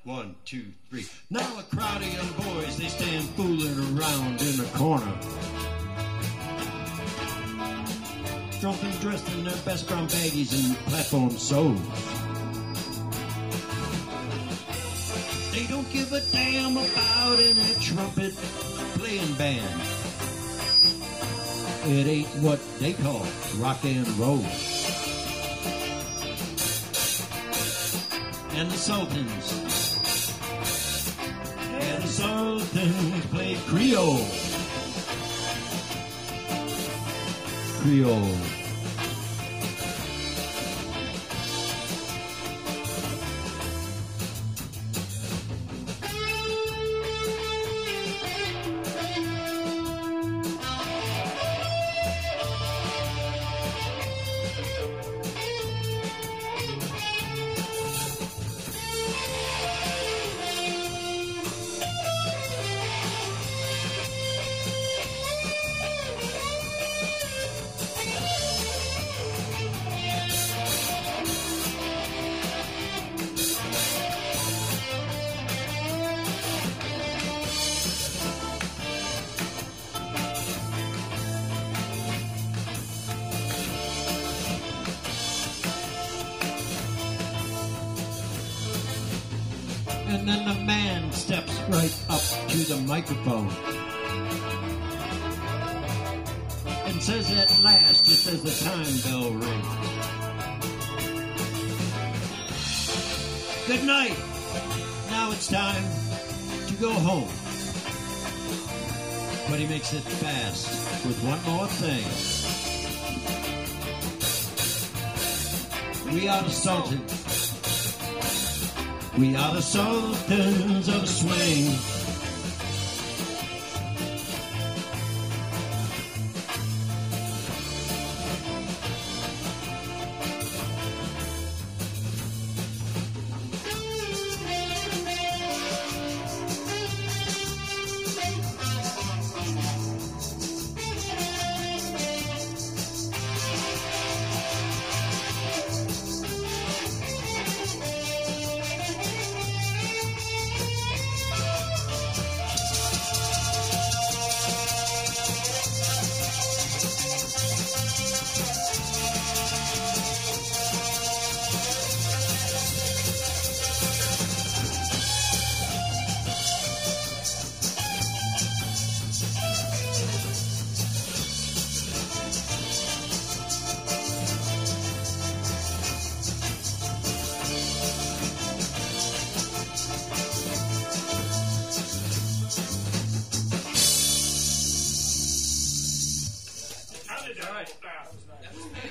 1, 2, 3. Now a crowd of young boys, they stand fooling around in the corner. Drunken, dressed in their best brown baggies and platform soles. They don't give a damn about any trumpet playing band. It ain't what they call rock and roll. And the Sultans played Creole. And then the man steps right up to the microphone and says at last, just as the time bell rings, "Good night. Now it's time to go home." But he makes it fast with one more thing. We are the Sultans. We are the Sultans of Swing. All right.